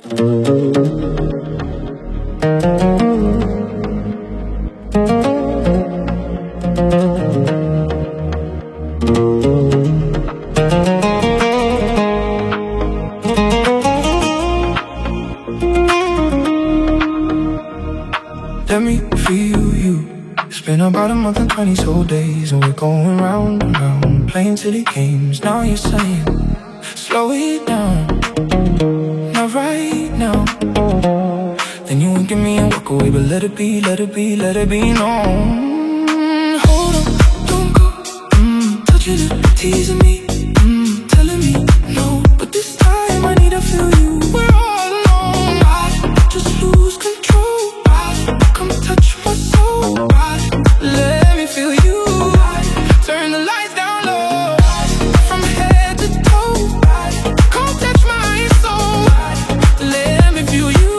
Let me feel you. It's been about a month and 20 so days, and we're going round and round, playing silly games. Now you're saying, slow it down, not right now. Then you wink at me and walk away, but let it be, let it be, let it be known. Hold on, don't go, touching it, teasing me, telling me no, but this time I need to feel you. We're all alone, I just lose control. Come touch my soul, let me feel you. Turn the lights down low, from head to toe. Come touch my soul, let me feel you.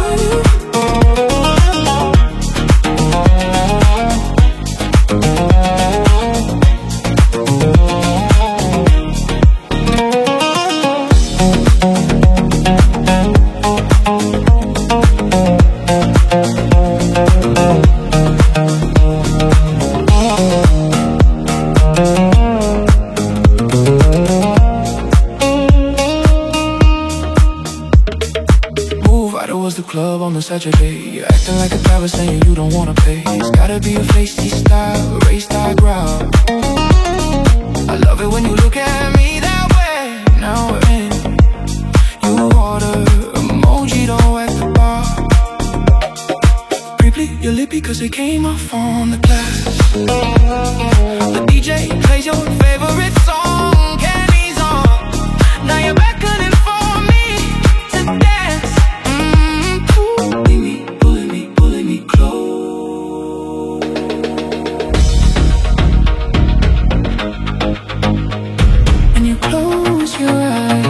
The club on the Saturday, you're acting like a driver saying you don't wanna pay. It's gotta be a feisty style, race style growl. I love it when you look at me that way. Now we're in. You order emoji, don't at the bar. Briefly, your lippy cause it came off on the glass. The DJ plays your favorite song, Kenny's on. Now you're beckoning for me to dance. Pulling me close. And you close your eyes,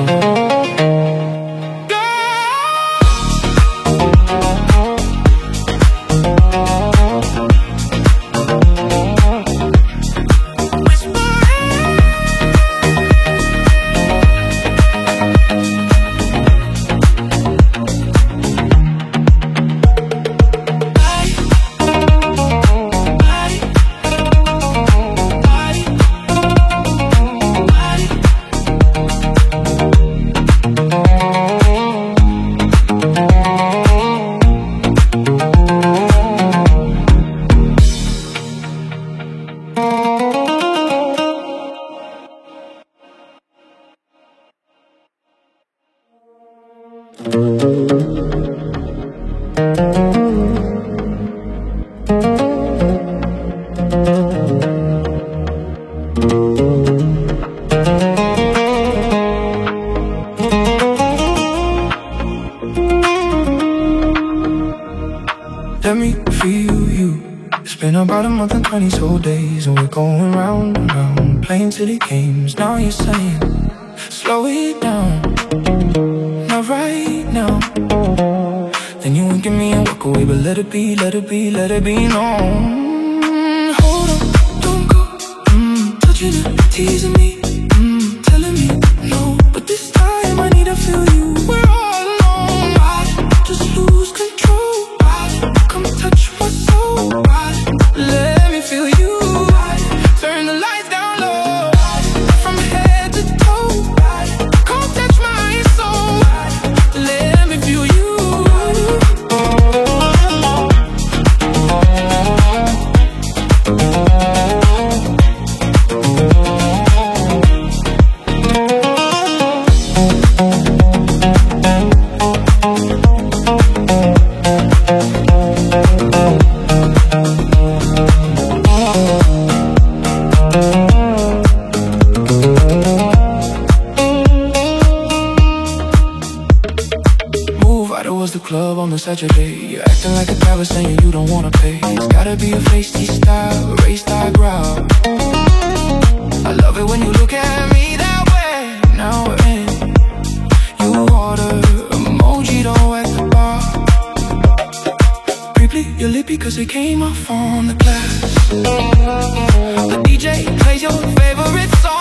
let me feel you. It's been about a month and 20 so days, and we're going round and round, playing silly games. Now you're saying, slow it down, not right now. Then you wink at me and walk away, but let it be, let it be, let it be known. Hold on, don't go, touching it, teasing me, telling me no, but this time I need to feel you. We're all alone, I just lose control. Come touch my soul, let me feel you. Turn the lights down low, from head to toe. Come touch my soul, let me feel you. The club on the Saturday, you're acting like a driver saying you don't wanna pay. It's gotta be a feisty style, race style growl. I love it when you look at me that way. Now we're in. You order emoji, don't at the bar. Briefly, your lippy cause it came off on the glass. The DJ plays your favorite song.